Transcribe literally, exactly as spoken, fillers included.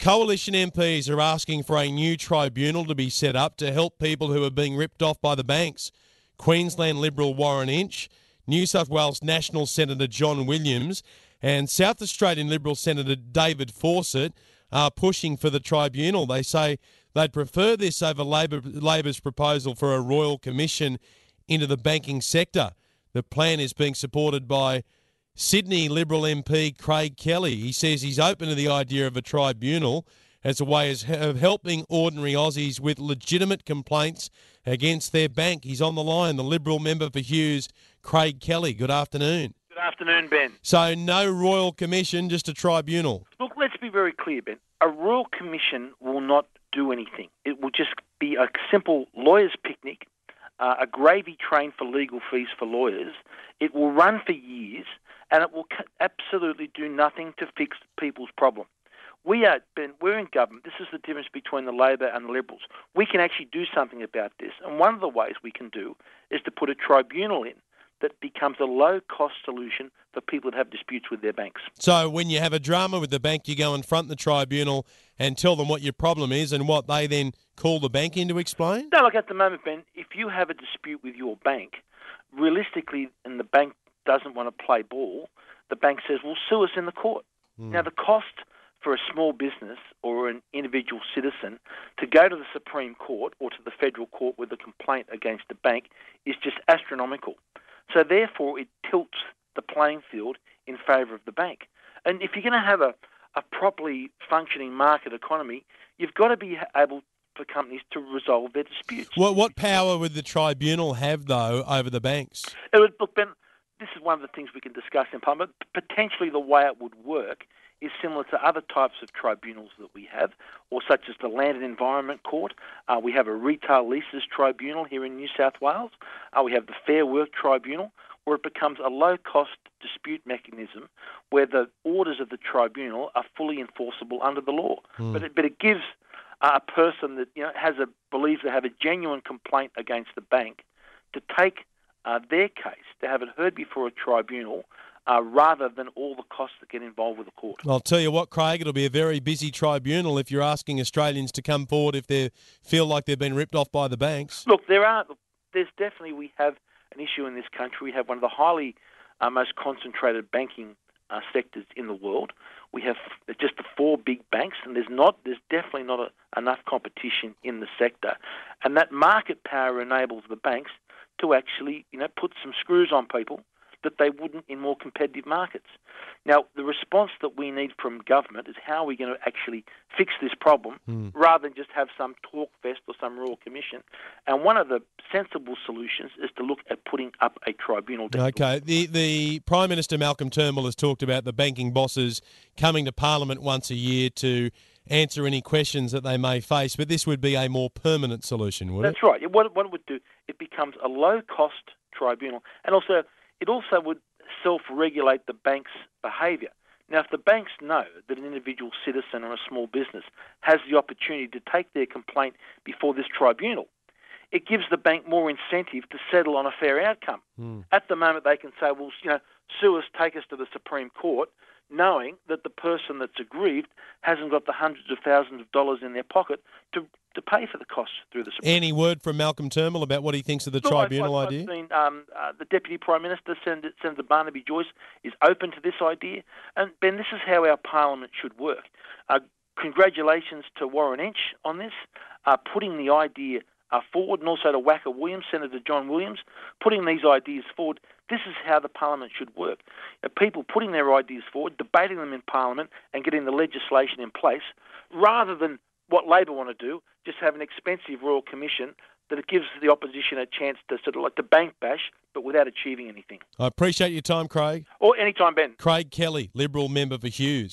Coalition M Ps are asking for a new tribunal to be set up to help people who are being ripped off by the banks. Queensland Liberal Warren Inch, New South Wales National Senator John Williams and South Australian Liberal Senator David Fawcett are pushing for the tribunal. They say they'd prefer this over Labor, Labor's proposal for a royal commission into the banking sector. The plan is being supported by Sydney Liberal M P Craig Kelly. He says he's open to the idea of a tribunal as a way of helping ordinary Aussies with legitimate complaints against their bank. He's on the line, the Liberal member for Hughes, Craig Kelly. Good afternoon. Good afternoon, Ben. So no royal commission, just a tribunal. Look, let's be very clear, Ben. A royal commission will not do anything. It will just be a simple lawyer's picnic, uh, a gravy train for legal fees for lawyers. It will run for years, and it will absolutely do nothing to fix people's problem. We are, Ben, we're in government. This is the difference between the Labor and the Liberals. We can actually do something about this, and one of the ways we can do is to put a tribunal in that becomes a low-cost solution for people that have disputes with their banks. So when you have a drama with the bank, you go in front of the tribunal and tell them what your problem is and what they then call the bank in to explain? No, look, at the moment, Ben, if you have a dispute with your bank, realistically, and the bank doesn't want to play ball, the bank says, well, sue us in the court. Mm. Now, the cost for a small business or an individual citizen to go to the Supreme Court or to the federal court with a complaint against the bank is just astronomical. So therefore, it tilts the playing field in favour of the bank. And if you're going to have a, a properly functioning market economy, you've got to be able for companies to resolve their disputes. What, what power would the tribunal have, though, over the banks? It would, look, Ben, this is one of the things we can discuss in Parliament. Potentially the way it would work is similar to other types of tribunals that we have, or such as the Land and Environment Court. Uh, we have a Retail Leases Tribunal here in New South Wales. Uh, we have the Fair Work Tribunal, where it becomes a low-cost dispute mechanism where the orders of the tribunal are fully enforceable under the law. Mm. But, it, but it gives uh, a person that you know has a believes they have a genuine complaint against the bank to take uh, their case, to have it heard before a tribunal, Uh, rather than all the costs that get involved with the court. I'll tell you what, Craig, it'll be a very busy tribunal if you're asking Australians to come forward if they feel like they've been ripped off by the banks. Look, there are, there's definitely, we have an issue in this country. We have one of the highly uh, most concentrated banking uh, sectors in the world. We have just the four big banks, and there's not, there's definitely not a, enough competition in the sector. And that market power enables the banks to actually, you know, put some screws on people that they wouldn't in more competitive markets. Now, the response that we need from government is how are we going to actually fix this problem mm. rather than just have some talk fest or some royal commission. And one of the sensible solutions is to look at putting up a tribunal. Okay. The, the Prime Minister Malcolm Turnbull has talked about the banking bosses coming to Parliament once a year to answer any questions that they may face, but this would be a more permanent solution, would That's it? That's right. What, what it would do, it becomes a low-cost tribunal, and also it also would self-regulate the bank's behaviour. Now, if the banks know that an individual citizen or a small business has the opportunity to take their complaint before this tribunal, it gives the bank more incentive to settle on a fair outcome. Mm. At the moment, they can say, well, you know, sue us, take us to the Supreme Court, knowing that the person that's aggrieved hasn't got the hundreds of thousands of dollars in their pocket to to pay for the costs through the Supreme Court. Any word from Malcolm Turnbull about what he thinks of the Look, tribunal I've, I've, idea? I've seen um, uh, the Deputy Prime Minister, Senator, Senator Barnaby Joyce, is open to this idea. And, Ben, this is how our Parliament should work. Uh, congratulations to Warren Inch on this, uh, putting the idea uh, forward, and also to Wacker Williams, Senator John Williams, putting these ideas forward. This is how the Parliament should work. Uh, people putting their ideas forward, debating them in Parliament, and getting the legislation in place, rather than what Labor want to do, just have an expensive Royal Commission that it gives the opposition a chance to sort of like to bank bash, but without achieving anything. I appreciate your time, Craig. Or any time, Ben. Craig Kelly, Liberal member for Hughes.